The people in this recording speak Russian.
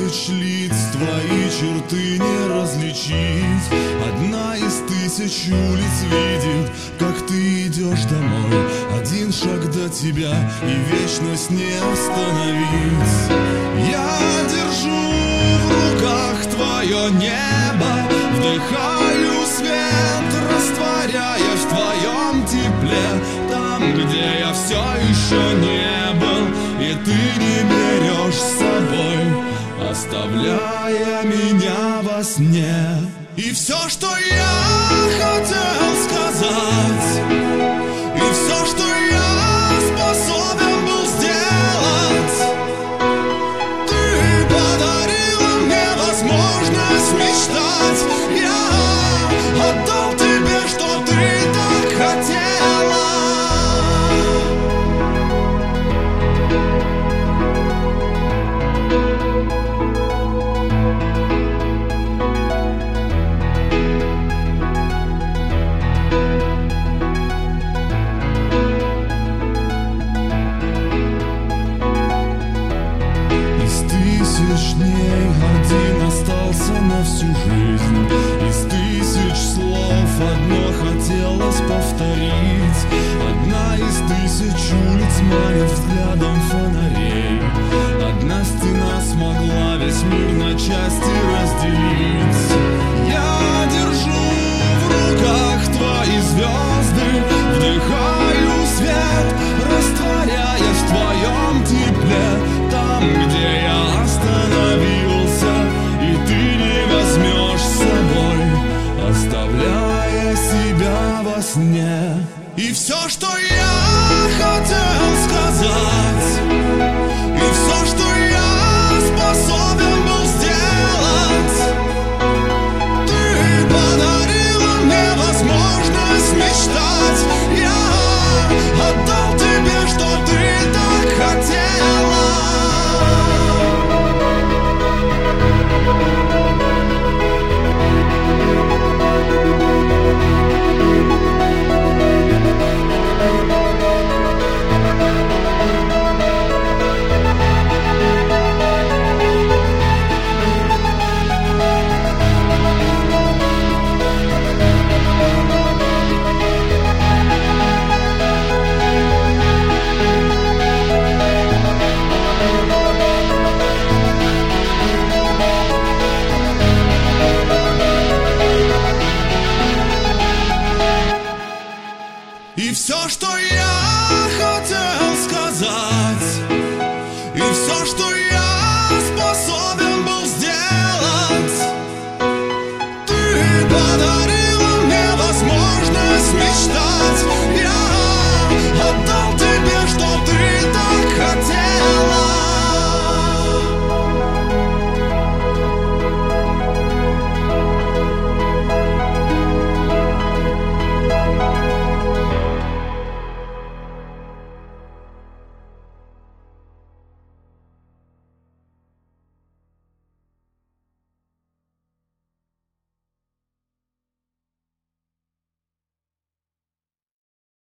тысяч лиц твои черты не различить. Одна из тысяч улиц видит, как ты идешь домой. Один шаг до тебя, и вечность не остановить. Я держу в руках твое небо, вдыхаю свет, растворяясь в твоем тепле. Там, где я все еще не был, и ты не берешь с собой, оставляя меня во сне. И все, что я хотел сказать, и все, что я способен был сделать, ты подарила мне возможность мечтать. Я отдал тебе, что ты так хотела. Дней один остался на всю жизнь. Из тысяч слов одно хотелось повторить. Одна из тысяч улиц манит взглядом фонарей. Одна стена смогла весь мир на части разделить. Я держу в руках твои звезды, вдыхаю свет, растворяясь в твоем тепле. Там, где я остановился, и ты не возьмешь с собой, оставляя себя во сне. И все, что